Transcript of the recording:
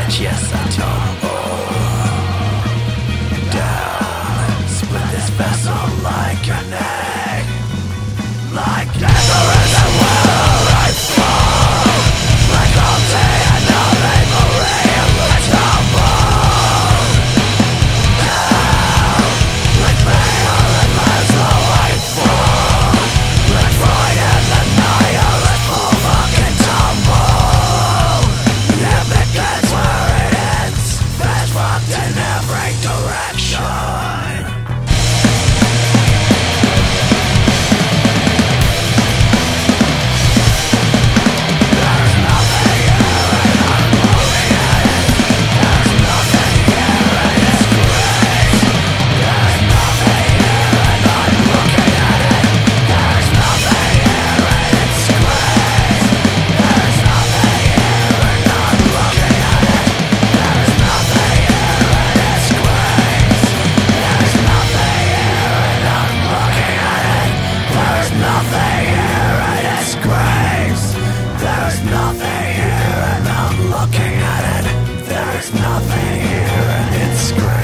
Yes, I tumble down. Split this vessel like an egg, like never is a well I fall, like all day and all memory. I tumble down, like pale and less low I fall, like Freud and the nihilist full fucking tumble. It begins where it ends, fast fucked in every direction. Nothing here and it's graves. There's nothing here and I'm looking at it. There's nothing here and it's graves.